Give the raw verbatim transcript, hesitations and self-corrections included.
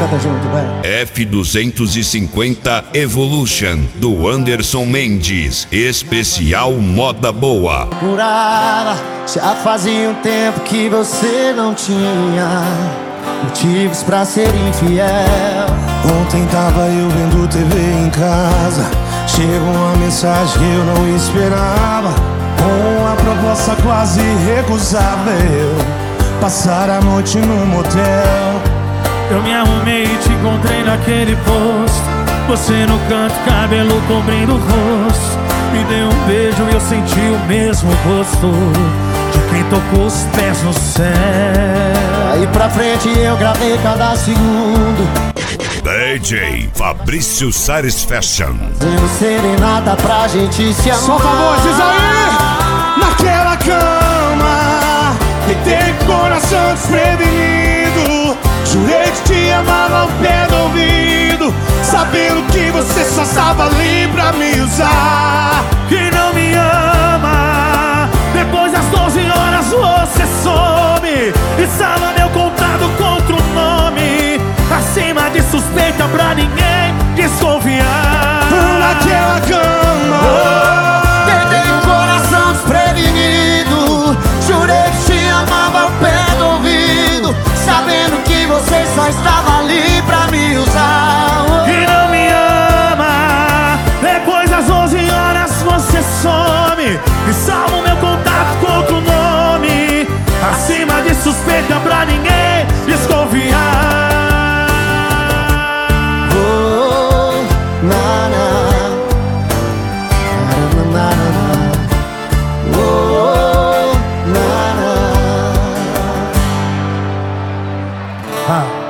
canta junto, vai. F duzentos e cinquenta Evolution, do Anderson Mendes, especial Moda Boa. Curava, já fazia um tempo que você não tinha motivos pra ser infiel. Ontem tava eu vendo T V em casa, chegou uma mensagem que eu não esperava, com uma proposta quase irrecusável: passar a noite no motel. Eu me arrumei e te encontrei naquele posto, você no canto, cabelo cobrindo o rosto. Me deu um beijo e eu senti o mesmo gosto de quem tocou os pés no céu. Aí pra frente eu gravei cada segundo, D J Fabrício Satisfaction. dando serenata pra gente se amar. Solta a voz, diz aí! Naquela cama, deitei com o coração desprevenido, jurei que te amava ao pé do ouvido, sabendo que você só estava ali pra me usar. Que não me ama, depois das doze horas você some e salva meu contato contra o nome, acima de suspeita pra ninguém desconfiar. Naquela cama, Tentei um coração desprevenido, jurei que te amava ao pé do ouvido, sabendo que você só estava ali pra me usar. Que não me ama, depois das onze horas você some e salva o meu contato contra o nome, acima de suspeita pra ninguém desconfiar. Oh, na, na. Na, na, na, na. Oh, na, na. Ah.